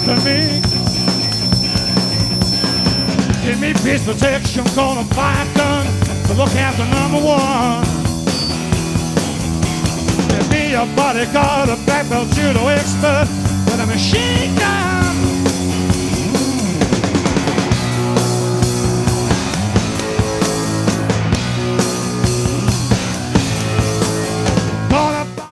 after me. Give me peace protection, gonna buy a gun to look after number one. Give me a bodyguard, a black belt judo expert with a machine gun.